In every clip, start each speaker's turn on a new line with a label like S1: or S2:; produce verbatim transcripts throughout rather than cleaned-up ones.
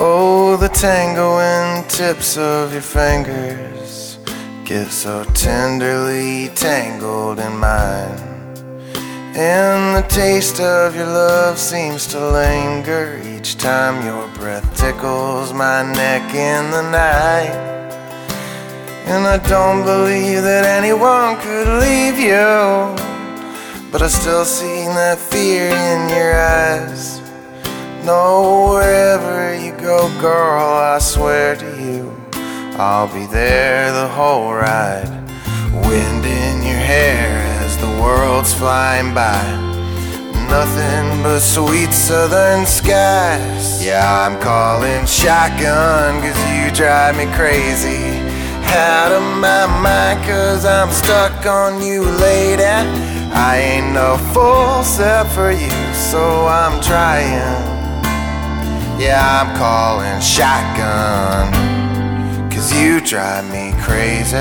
S1: Oh, the tangoing tips of your fingers get so tenderly tangled in mine, and the taste of your love seems to linger each time your breath tickles my neck in the night. And I don't believe that anyone could leave you, but I still see that fear in your eyes. No, wherever you go, girl, I swear to you, I'll be there the whole ride. Wind in your hair as the world's flying by, nothing but sweet southern skies. Yeah, I'm calling shotgun, cause you drive me crazy. Out of my mind, cause I'm stuck on you, lady. I ain't no fool except for you, so I'm trying. Yeah, I'm calling shotgun, cause you drive me crazy.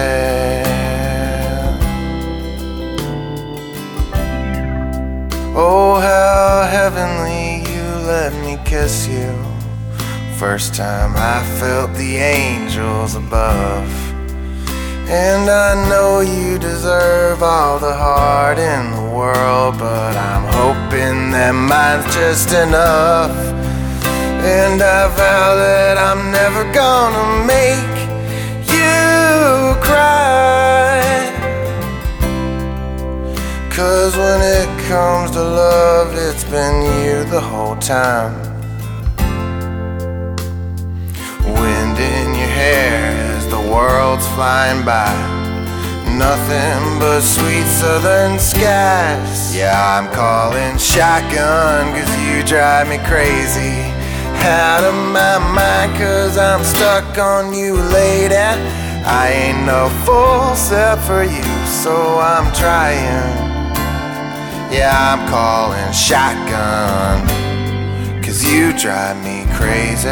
S1: Oh, how heavenly you let me kiss you. First time I felt the angels above. And I know you deserve all the heart in the world, but I'm hoping that mine's just enough. And I vow that I'm never gonna make you cry, cause when it comes to love, it's been you the whole time. Wind in your hair as the world's flying by, nothing but sweet southern skies. Yeah, I'm calling shotgun, cause you drive me crazy. Out of my mind, cause I'm stuck on you, lady. I ain't no fool except for you, so I'm trying. Yeah, I'm calling shotgun, cause you drive me crazy.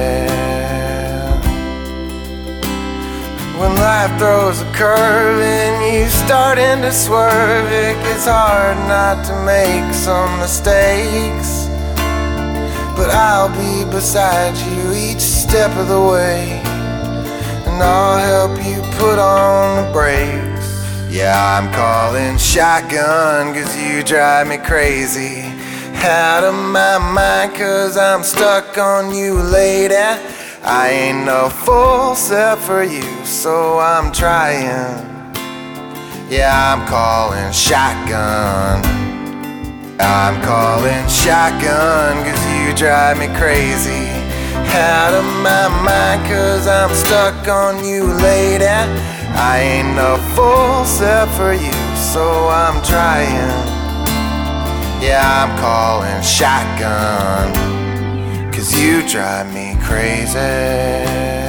S1: When life throws a curve and you starting to swerve, it gets hard not to make some mistakes. But I'll be beside you each step of the way, and I'll help you put on the brakes. Yeah, I'm calling shotgun, cause you drive me crazy. Out of my mind, cause I'm stuck on you, lady. I ain't no fool except for you, so I'm trying. Yeah, I'm calling shotgun. I'm calling shotgun, cause you drive me crazy. Out of my mind, cause I'm stuck on you, lady. I ain't no fool except for you, so I'm trying. Yeah, I'm calling shotgun, cause you drive me crazy.